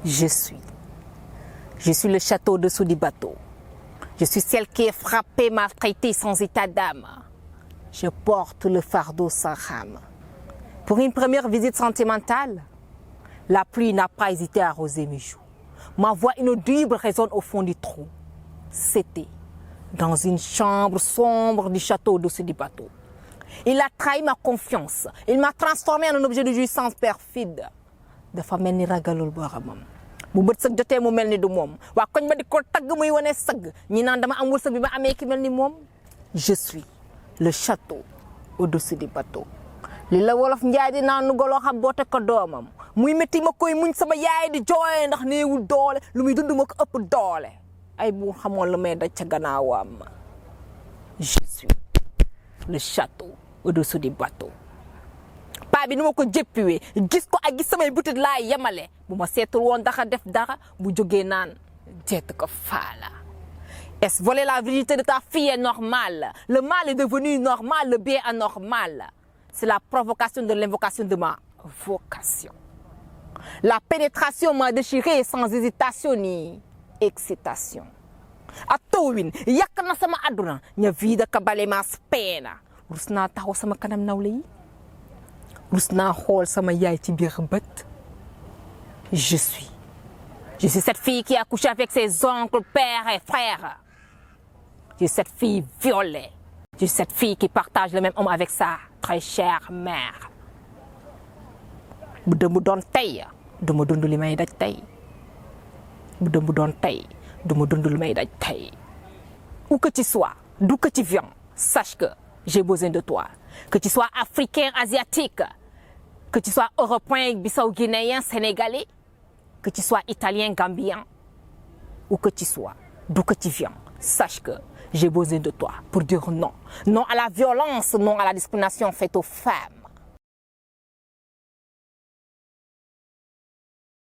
Je suis. Je suis le château dessous du bateau. Je suis celle qui est frappée, maltraitée, sans état d'âme. Je porte le fardeau sans rame. Pour une première visite sentimentale, la pluie n'a pas hésité à arroser mes joues. Ma voix inaudible résonne au fond du trou. C'était dans une chambre sombre du château au-dessus du bateau. Il a trahi ma confiance. Il m'a transformé en un objet de jouissance perfide. Dafa mel ni ragalul boromam. Bu bët sëg jotee mu mel ni du moom. Waa koñ ba di ko tagg muy wane sëgg. Ñi naan dama am wërsëg bi ma amee ki mel ni moom. Je suis le château au-dessus du bateau. Li la wolof njaay di naan nu goloo xam boote ko doomam. Muy métti ma koy muñ sama yaay di jooy ndax néewul doole lu muy dund ma ko ëpp doole. Ay bu xamoon lu may daj ca gannaawam. Je suis le château au-dessus du bateau. Paa bi nu ma ko jéppiwee gis ko ak gis samay butit laa yemale bu ma seetul woon daxa def dara bu jógee naan jeet ko faala. Est-ce voler la virginité de ta fille est normal? Le mal est devenu normal, le bien anormal. C'est la provocation de l'invocation de ma vocation. La pénétration m'a déchiré sans hésitation ni excitation. A towin yàq na sama àdduna ña vida ka bale ma peena. Rus naa taxaw sama kanam nawle yi. Rus naa xool sama yaay ci biir bët. Je suis cette fille qui a couché avec ses oncles, pères et frères. Je suis cette fille violée. Je suis cette fille qui partage le même homme avec sa très chère mère. Bu dëmb doon tey du ma dund li may daj tey. Bu dëmb doon tey du ma dund li may daj tey. Où que tu sois, d'où que tu viens, sache que j'ai besoin de toi. Que tu sois africain, asiatique, que tu sois européen, bissau-guinéen, sénégalais, que tu sois italien, gambien, où que tu sois, d'où que tu viens, sache que j'ai besoin de toi pour dire non. Non à la violence, non à la discrimination faite aux femmes.